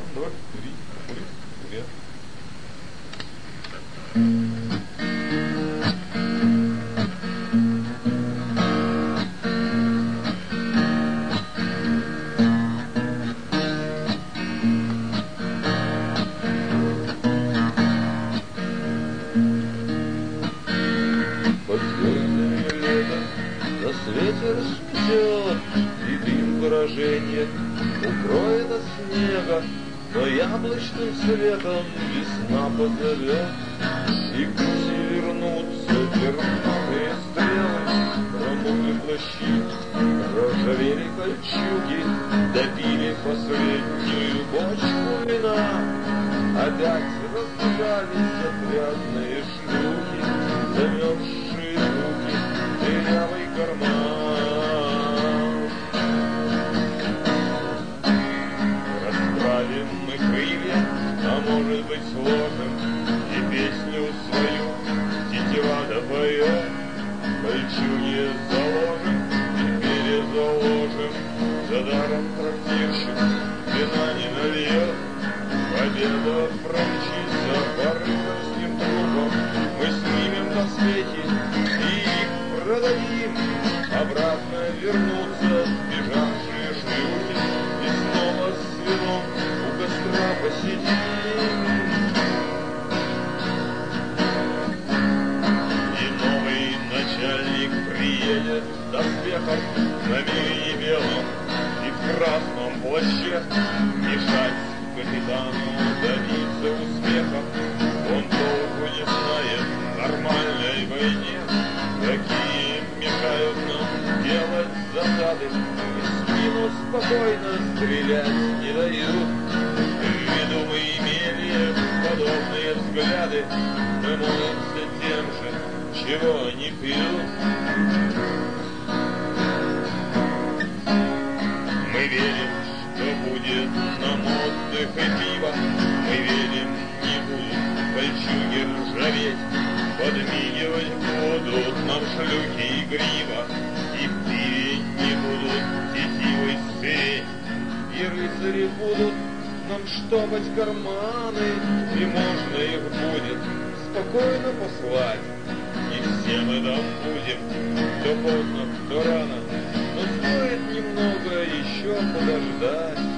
два, три, привет. Ветер сметет, и дым выражение укроет от снега, но яблочным светом весна позовет, и гуси вернутся, пернатые стрелы, промокли плащи, ржавели кольчуги, допили последнюю бочку вина, опять разбежались отрядные шлюхи, замерзшие руки, дырявый карман. Расправим мы крылья, а может быть сложим, и песню свою тетива допоем, кольчуги заложим и перезаложим, за даром трактирщик вина не нальет, победа промчится по рыцарским трупам, мы снимем доспехи и их продадим, обратно вернутся сбежавшие шлюхи, и снова с вином у костра посидим. И новый начальник приедет в доспехах на мире белом и в красном плаще, мешать капитану добиться успеха. Он толку не знает в нормальной войне, какие мешают нам делать засады, и в спину спокойно стрелять не дают. В виду мы имели подобные взгляды, мы молимся тем же, чего они пьют. Мы верим, что будет нам отдых и пиво, мы верим, не будут кольчуги ржаветь, подмигивать будут нам шлюхи и грива, и в пиве не будут тетивой спереть, и рыцари будут нам штопать карманы, и можно их будет спокойно послать. И все мы там будем, кто поздно, кто рано, но стоит немного еще подождать.